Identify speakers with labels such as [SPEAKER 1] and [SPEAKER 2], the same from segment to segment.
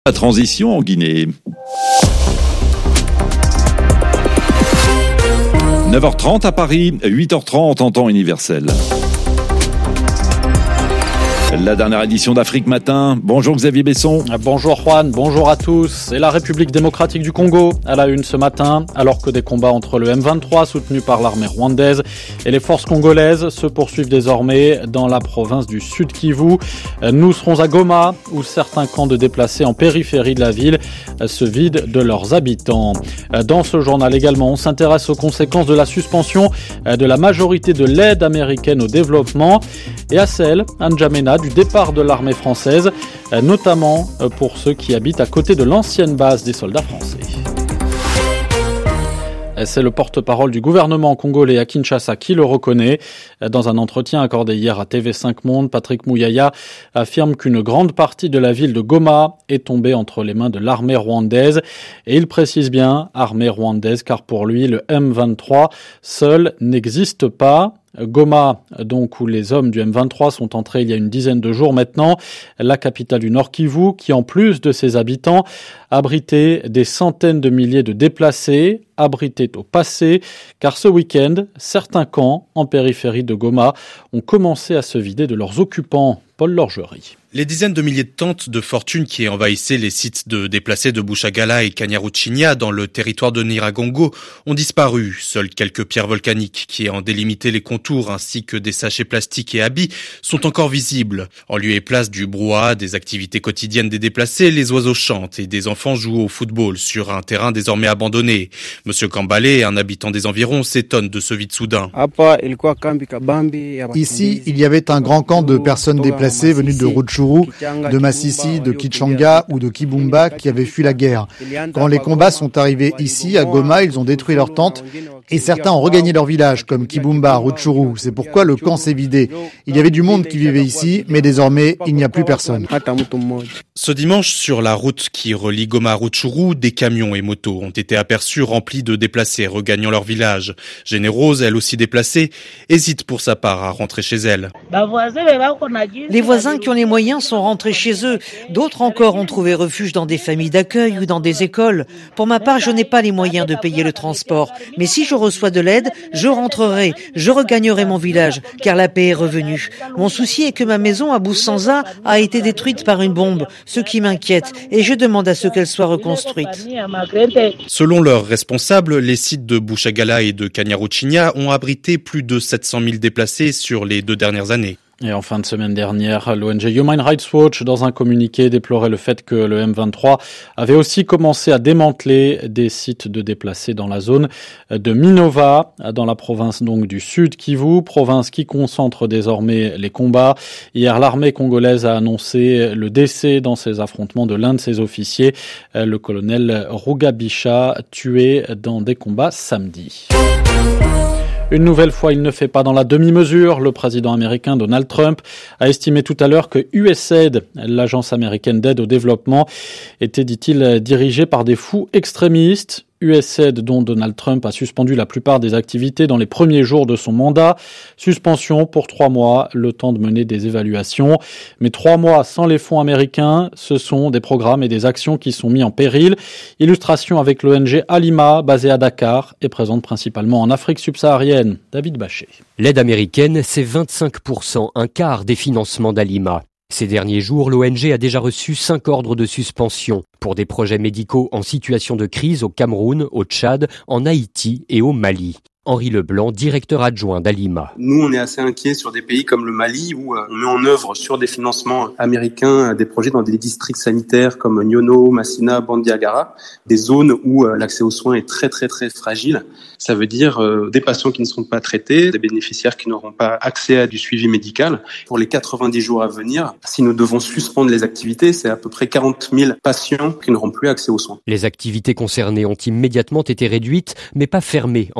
[SPEAKER 1] La transition en Guinée. 9h30 à Paris, 8h30 en temps universel. La dernière édition d'Afrique Matin. Bonjour Xavier Besson.
[SPEAKER 2] Bonjour Juan, bonjour à tous. Et la République démocratique du Congo à la une ce matin, alors que des combats entre le M23 soutenu par l'armée rwandaise et les forces congolaises se poursuivent désormais dans la province du Sud Kivu. Nous serons à Goma, où certains camps de déplacés en périphérie de la ville se vident de leurs habitants. Dans ce journal également, on s'intéresse aux conséquences de la suspension de la majorité de l'aide américaine au développement et à celle, N'Djamena, du départ de l'armée française, notamment pour ceux qui habitent à côté de l'ancienne base des soldats français. C'est le porte-parole du gouvernement congolais à Kinshasa qui le reconnaît. Dans un entretien accordé hier à TV5 Monde, Patrick Mouyaya affirme qu'une grande partie de la ville de Goma est tombée entre les mains de l'armée rwandaise. Et il précise bien armée rwandaise car pour lui, le M23 seul n'existe pas. Goma, donc, où les hommes du M23 sont entrés il y a une dizaine de jours maintenant, la capitale du Nord Kivu, qui en plus de ses habitants, abritait des centaines de milliers de déplacés, abritait au passé, car ce week-end, certains camps en périphérie de Goma ont commencé à se vider de leurs occupants. Paul Lorgerie.
[SPEAKER 3] Les dizaines de milliers de tentes de fortune qui envahissaient les sites de déplacés de Bushagala et Kanyaruchinya dans le territoire de Nyiragongo ont disparu. Seules quelques pierres volcaniques qui en délimitaient les contours ainsi que des sachets plastiques et habits sont encore visibles. En lieu et place du brouhaha des activités quotidiennes des déplacés, les oiseaux chantent et des enfants jouent au football sur un terrain désormais abandonné. Monsieur Kambale, un habitant des environs, s'étonne de ce vide soudain.
[SPEAKER 4] Ici, il y avait un grand camp de personnes déplacées venus de Rutshuru, de Masisi, de Kichanga ou de Kibumba qui avaient fui la guerre. Quand les combats sont arrivés ici, à Goma, ils ont détruit leurs tentes et certains ont regagné leur village, comme Kibumba, Rutshuru. C'est pourquoi le camp s'est vidé. Il y avait du monde qui vivait ici, mais désormais, il n'y a plus personne.
[SPEAKER 3] Ce dimanche, sur la route qui relie Goma à Rutshuru, des camions et motos ont été aperçus remplis de déplacés regagnant leur village. Générose, elle aussi déplacée, hésite pour sa part à rentrer chez elle.
[SPEAKER 5] Les voisins qui ont les moyens sont rentrés chez eux. D'autres encore ont trouvé refuge dans des familles d'accueil ou dans des écoles. Pour ma part, je n'ai pas les moyens de payer le transport. Mais si je reçois de l'aide, je rentrerai. Je regagnerai mon village, car la paix est revenue. Mon souci est que ma maison à Boussanza a été détruite par une bombe, ce qui m'inquiète, et je demande à ce qu'elle soit reconstruite.
[SPEAKER 3] Selon leurs responsables, les sites de Bushagala et de Kanyaruchinya ont abrité plus de 700 000 déplacés sur les 2 dernières années.
[SPEAKER 2] Et en fin de semaine dernière, l'ONG Human Rights Watch, dans un communiqué, déplorait le fait que le M23 avait aussi commencé à démanteler des sites de déplacés dans la zone de Minova, dans la province donc du Sud Kivu, province qui concentre désormais les combats. Hier, l'armée congolaise a annoncé le décès dans ces affrontements de l'un de ses officiers, le colonel Rugabisha, tué dans des combats samedi. Une nouvelle fois, il ne fait pas dans la demi-mesure. Le président américain Donald Trump a estimé tout à l'heure que USAID, l'agence américaine d'aide au développement, était, dit-il, dirigée par des fous extrémistes. USAID, dont Donald Trump a suspendu la plupart des activités dans les premiers jours de son mandat. Suspension pour 3 mois, le temps de mener des évaluations. Mais 3 mois sans les fonds américains, ce sont des programmes et des actions qui sont mis en péril. Illustration avec l'ONG Alima, basée à Dakar et présente principalement en Afrique subsaharienne. David Bachet.
[SPEAKER 6] L'aide américaine, c'est 25%, un quart des financements d'Alima. Ces derniers jours, l'ONG a déjà reçu 5 ordres de suspension pour des projets médicaux en situation de crise au Cameroun, au Tchad, en Haïti et au Mali. Henri Leblanc, directeur adjoint d'Alima.
[SPEAKER 7] Nous, on est assez inquiets sur des pays comme le Mali où on met en œuvre sur des financements américains des projets dans des districts sanitaires comme Nyono, Massina, Bandiagara, des zones où l'accès aux soins est très très très fragile. Ça veut dire des patients qui ne seront pas traités, des bénéficiaires qui n'auront pas accès à du suivi médical. Pour les 90 jours à venir, si nous devons suspendre les activités, c'est à peu près 40 000 patients qui n'auront plus accès aux soins.
[SPEAKER 6] Les activités concernées ont immédiatement été réduites, mais pas fermées en attendant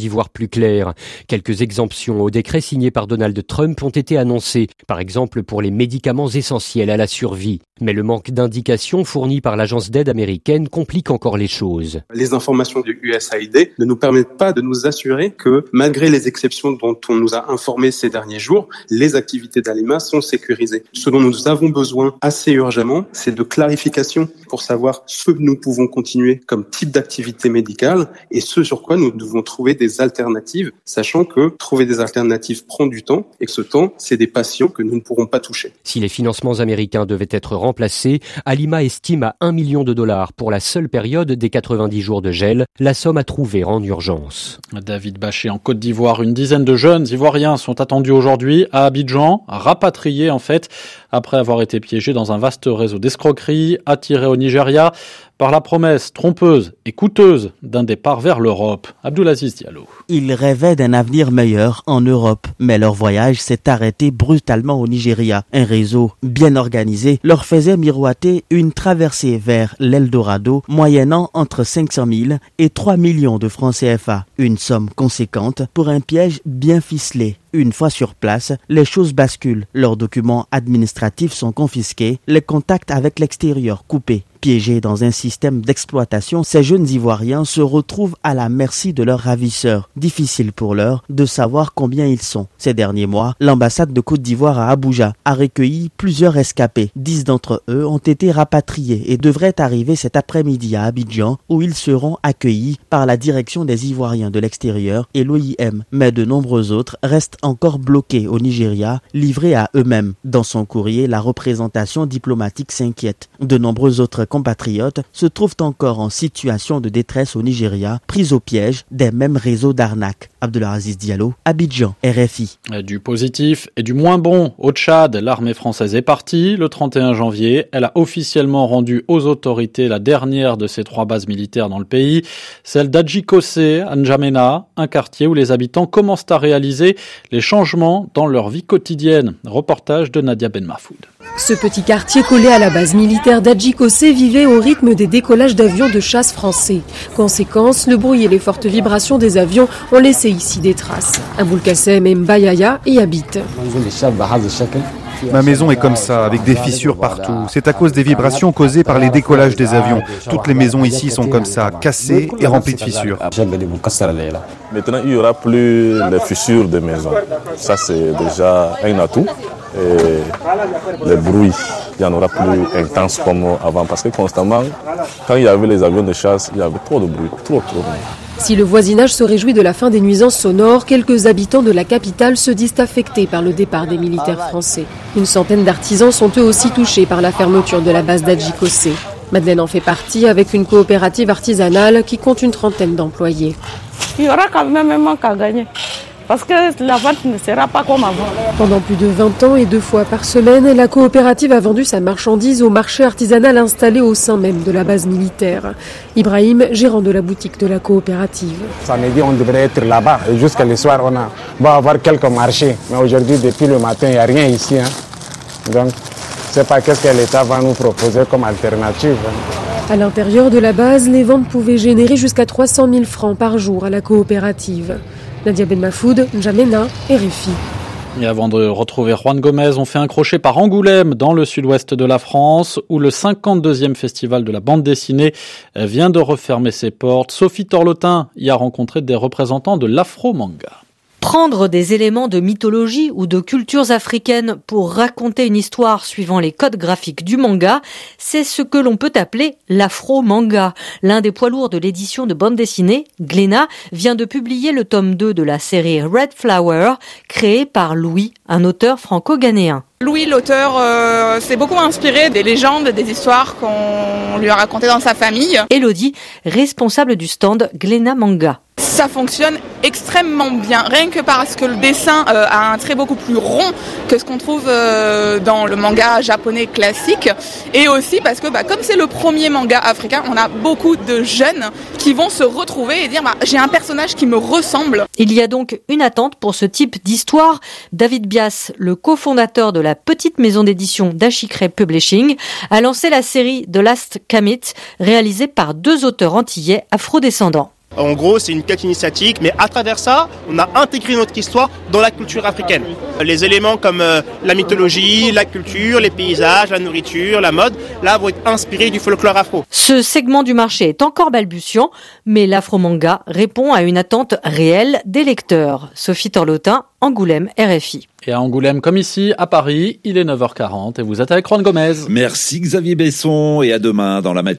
[SPEAKER 6] d'y voir plus clair. Quelques exemptions au décret signé par Donald Trump ont été annoncées, par exemple pour les médicaments essentiels à la survie. Mais le manque d'indications fournies par l'agence d'aide américaine complique encore les choses.
[SPEAKER 7] Les informations du USAID ne nous permettent pas de nous assurer que, malgré les exceptions dont on nous a informés ces derniers jours, les activités d'Alima sont sécurisées. Ce dont nous avons besoin assez urgemment, c'est de clarification pour savoir ce que nous pouvons continuer comme type d'activité médicale et ce sur quoi nous devons trouver des alternatives, sachant que trouver des alternatives prend du temps et que ce temps, c'est des patients que nous ne pourrons pas toucher.
[SPEAKER 6] Si les financements américains devaient être remplacés, Alima estime à $1 million pour la seule période des 90 jours de gel, la somme à trouver en urgence.
[SPEAKER 2] David Bachet en Côte d'Ivoire, une dizaine de jeunes Ivoiriens sont attendus aujourd'hui à Abidjan, rapatriés en fait, après avoir été piégés dans un vaste réseau d'escroquerie, attirés au Nigeria par la promesse trompeuse et coûteuse d'un départ vers l'Europe. Abdoulaziz Diallo.
[SPEAKER 8] Ils rêvaient d'un avenir meilleur en Europe, mais leur voyage s'est arrêté brutalement au Nigeria. Un réseau bien organisé leur faisait miroiter une traversée vers l'Eldorado, moyennant entre 500 000 et 3 millions de francs CFA. Une somme conséquente pour un piège bien ficelé. Une fois sur place, les choses basculent. Leurs documents administratifs sont confisqués, les contacts avec l'extérieur coupés. Piégés dans un système d'exploitation, ces jeunes Ivoiriens se retrouvent à la merci de leurs ravisseurs. Difficile pour l'heure de savoir combien ils sont. Ces derniers mois, l'ambassade de Côte d'Ivoire à Abuja a recueilli plusieurs rescapés. 10 d'entre eux ont été rapatriés et devraient arriver cet après-midi à Abidjan, où ils seront accueillis par la direction des Ivoiriens de l'extérieur et l'OIM. Mais de nombreux autres restent encore bloqués au Nigeria, livrés à eux-mêmes. Dans son courrier, la représentation diplomatique s'inquiète. De nombreux autres compatriotes se trouvent encore en situation de détresse au Nigeria, pris au piège des mêmes réseaux d'arnaques. Abdoulaziz Diallo, Abidjan, RFI.
[SPEAKER 2] Du positif et du moins bon au Tchad, l'armée française est partie. Le 31 janvier, elle a officiellement rendu aux autorités la dernière de ses 3 bases militaires dans le pays, celle d'Adjikosé, à N'Djamena, un quartier où les habitants commencent à réaliser les changements dans leur vie quotidienne. Reportage de Nadia Ben Mahfoud.
[SPEAKER 9] Ce petit quartier collé à la base militaire d'Adjikosé vivait au rythme des décollages d'avions de chasse français. Conséquence, le bruit et les fortes vibrations des avions ont laissé ici des traces. Aboul Kassem et Mbayaya y habitent.
[SPEAKER 10] Ma maison est comme ça, avec des fissures partout. C'est à cause des vibrations causées par les décollages des avions. Toutes les maisons ici sont comme ça, cassées et remplies de fissures.
[SPEAKER 11] Maintenant, il n'y aura plus les fissures des maisons. Ça, c'est déjà un atout. Et les bruits, il n'y en aura plus intense comme avant. Parce que constamment, quand il y avait les avions de chasse, il y avait trop de bruit, trop.
[SPEAKER 9] Si le voisinage se réjouit de la fin des nuisances sonores, quelques habitants de la capitale se disent affectés par le départ des militaires français. Une centaine d'artisans sont eux aussi touchés par la fermeture de la base d'Adjikosé. Madeleine en fait partie avec une coopérative artisanale qui compte une trentaine d'employés.
[SPEAKER 12] Il y aura quand même un manque à gagner. Parce que la vente ne sera pas comme avant.
[SPEAKER 9] Pendant plus de 20 ans et 2 fois par semaine, la coopérative a vendu sa marchandise au marché artisanal installé au sein même de la base militaire. Ibrahim, gérant de la boutique de la coopérative.
[SPEAKER 13] Samedi, on devrait être là-bas. Et jusqu'à le soir, on va avoir quelques marchés. Mais aujourd'hui, depuis le matin, il n'y a rien ici. Donc, je ne sais pas qu'est-ce que l'État va nous proposer comme alternative.
[SPEAKER 9] À l'intérieur de la base, les ventes pouvaient générer jusqu'à 300 000 francs par jour à la coopérative. Nadia Ben Mahfoud, N'Djamena, RFI.
[SPEAKER 2] Et avant de retrouver Juan Gomez, on fait un crochet par Angoulême, dans le sud-ouest de la France, où le 52e festival de la bande dessinée vient de refermer ses portes. Sophie Torlotin y a rencontré des représentants de l'afro-manga.
[SPEAKER 14] Prendre des éléments de mythologie ou de cultures africaines pour raconter une histoire suivant les codes graphiques du manga, c'est ce que l'on peut appeler l'afro-manga. L'un des poids lourds de l'édition de bande dessinée, Glénat, vient de publier le tome 2 de la série Red Flower, créée par Louis, un auteur franco-ghanéen.
[SPEAKER 15] Louis, l'auteur, s'est beaucoup inspiré des légendes, des histoires qu'on lui a racontées dans sa famille.
[SPEAKER 14] Élodie, responsable du stand Glénat Manga.
[SPEAKER 15] Ça fonctionne extrêmement bien, rien que parce que le dessin a un trait beaucoup plus rond que ce qu'on trouve dans le manga japonais classique, et aussi parce que comme c'est le premier manga africain, on a beaucoup de jeunes qui vont se retrouver et dire j'ai un personnage qui me ressemble.
[SPEAKER 14] Il y a donc une attente pour ce type d'histoire. David Bias, le cofondateur de la petite maison d'édition Dashikre Publishing, a lancé la série The Last Kamit, réalisée par 2 auteurs antillais afrodescendants.
[SPEAKER 16] En gros, c'est une quête initiatique, mais à travers ça, on a intégré notre histoire dans la culture africaine. Les éléments comme la mythologie, la culture, les paysages, la nourriture, la mode, là, vont être inspirés du folklore afro.
[SPEAKER 14] Ce segment du marché est encore balbutiant, mais l'afro-manga répond à une attente réelle des lecteurs. Sophie Torlotin, Angoulême, RFI.
[SPEAKER 2] Et à Angoulême, comme ici, à Paris, il est 9h40 et vous êtes avec Juan Gomez.
[SPEAKER 1] Merci Xavier Besson et à demain dans la matinée.